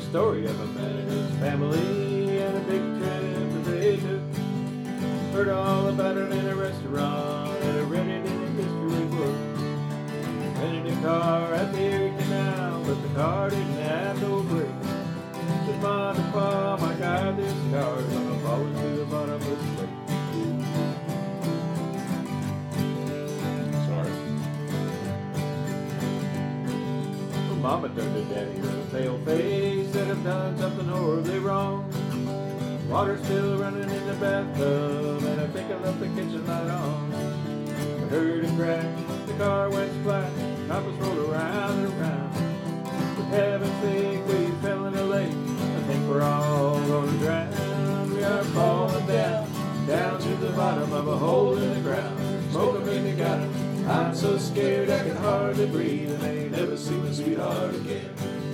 story of a man and his family and a big trip that they took. Heard all about it in a restaurant and I read it in a history book. Rented a car at the Erie Canal, but the car didn't have no brakes. Said, Mom and Pa, my God, this car's gonna fall into the bottomless lake. Sorry. Mama turned to Daddy with a pale face, said I've done something horribly wrong. Water's still running in the bathtub, and I think I left the kitchen light on. I heard a crack, the car went splat, coppers rolled around and around. For heaven's sake, we fell in a lake, I think we're all gonna drown. We are falling down, down to the bottom of a hole in the ground. Smoke 'em and you got 'em. I'm so scared I can hardly breathe, and I ain't never seen a sweetheart again.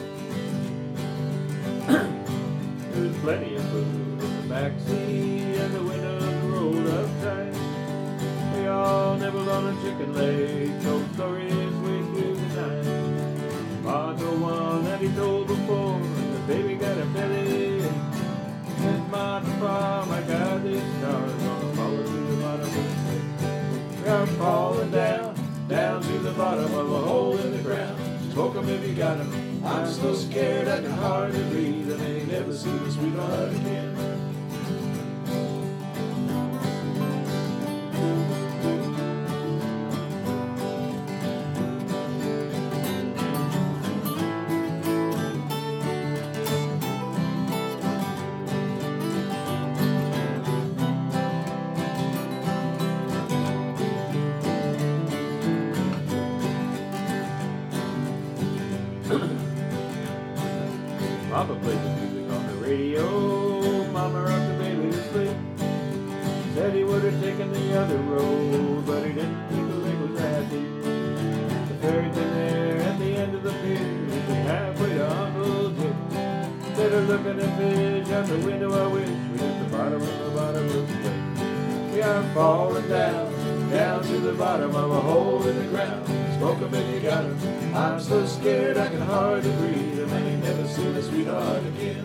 There's plenty of food in the backseat, and the windows rolled up tight. We all nibbled on a chicken leg, told stories way through the night. Ma told one that he told before, and the baby got a belly. Said Ma to Pa, my God, this car's gonna fall to the bottom of the lake. We are falling down, down to the bottom of a hole in the ground. Smoke 'em if you got 'em. I'm so scared I can hardly breathe, and I ain't never seen a sweetheart again. Papa played the music on the radio, Mama rocked the baby to sleep. Said he would have taken the other road, but he didn't, he believed was that deep. The ferry's been there at the end of the pier, he's been halfway to Uncle Dick. Instead of looking at fish out the window, I wish we hit the bottom of the bottomless lake. We are falling down, down to the bottom of a hole in the ground. Smoke 'em if you got 'em. I'm so scared I can hardly breathe, and I ain't never seen a sweetheart again.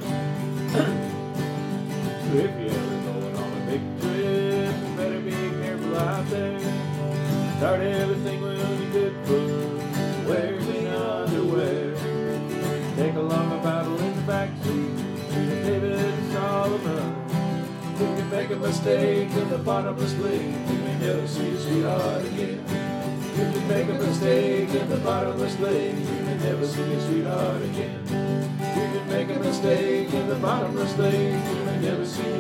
So if you're ever going on a big trip, you better be careful out there. Start everything with a good foot, wear clean underwear. Take along a Bible in the backseat, read David Solomon. If you make a mistake in the bottomless lake, you may never see a sweetheart again. If you make a mistake in the bottomless lake, you may never see a sweetheart again. If you make a mistake in the bottomless lake, you may never see